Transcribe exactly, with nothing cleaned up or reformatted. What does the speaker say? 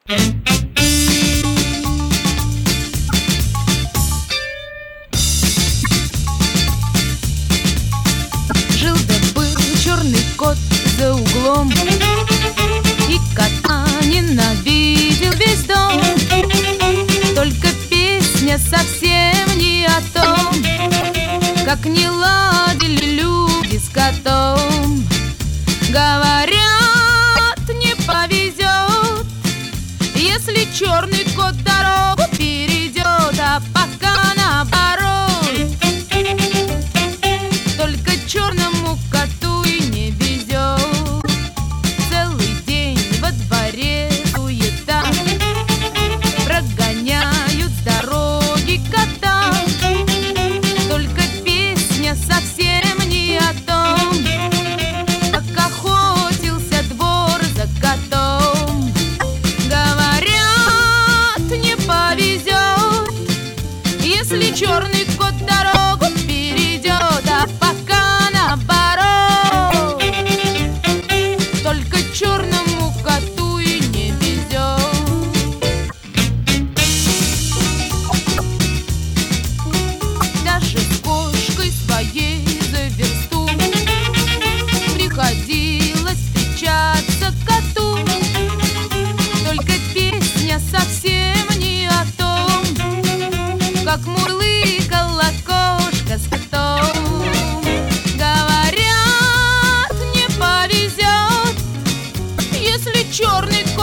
Жил-да-был черный кот за углом, и кота ненавидел весь дом. Только песня совсем не о том, как не ладили люди с котом. Говорят, не повезет, если черный кот дорогу перейдет, а пока наоборот. Только черному коту и не везет. Целый день во дворе суета, прогоняют с дороги кота. Только песня совсем не о том, как охотился двор за котом. Говорят, не повезет, если черный кот дорогу перейдет, а пока наоборот. Только черному коту и не везет. Даже с кошкой своей за версту приходилось встречаться коту. Только песня совсем не о том, как мурлыкала кошка с котом. Говорят, не повезет, если черный